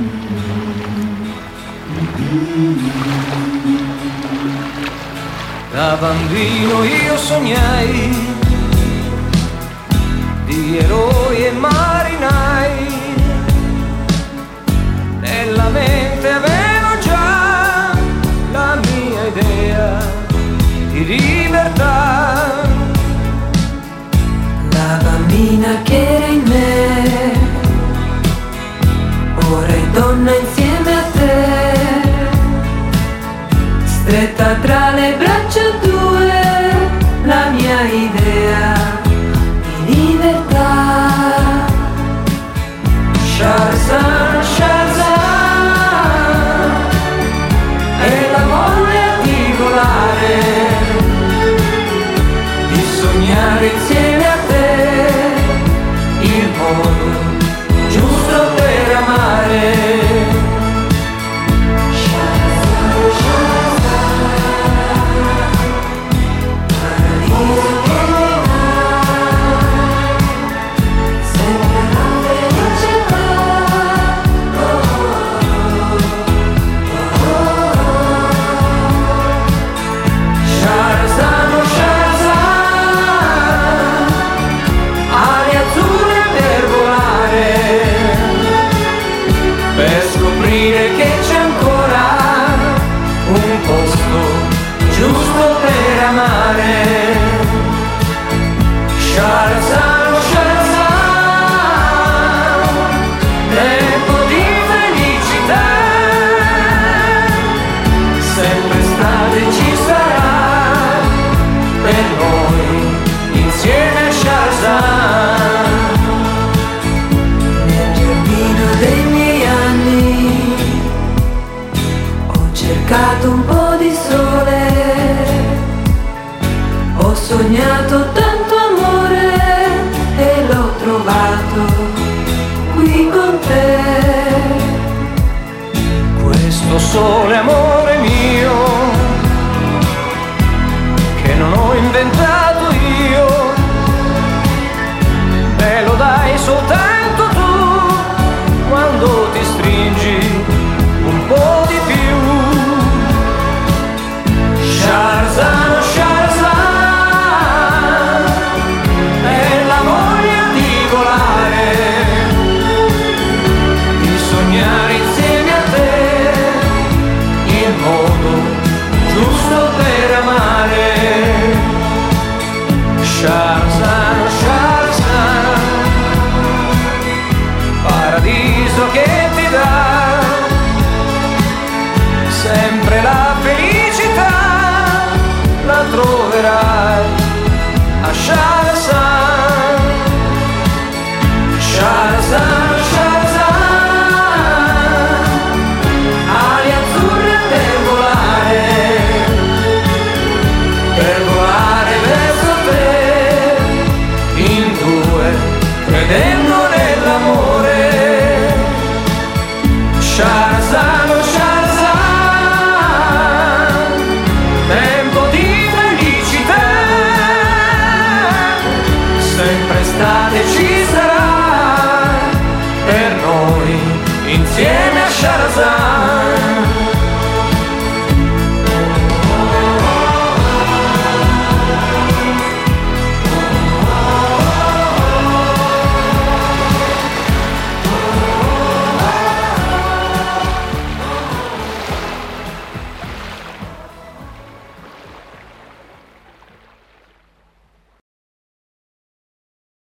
Da bambino io sognai di eroi e marinai, nella mente avevo già la mia idea di libertà. La bambina che era in me, ora è donna insieme a te, stretta tra le braccia tue, la mia idea di libertà. Shahrazad, Shahrazad, è la voglia di volare, di sognare insieme a te il modo giusto per amare. Shahrazad, Shahrazad, tempo di felicità, sempre stato e ci sarà per noi insieme a Shahrazad. Nel giardino dei miei anni ho cercato un po' di sole, ho sognato tanto amore e l'ho trovato qui con te. Questo sole amore mio che non ho inventato io, me lo dai soltanto tu quando ti stringi un po' di più. Shahrazad, Shahrazad, è la voglia di volare, di sognare insieme a te il modo giusto per amare. Shahrazad, Shahrazad, paradiso che ti dà sempre la felicità, la troverai a Shahrazad. Shahrazad, Shahrazad, ali azzurre per volare verso te, in due, credendo nell'amore. Shahrazad, Shahrazad, tempo di felicità, sempre estate ci sarà per noi insieme a Shahrazad.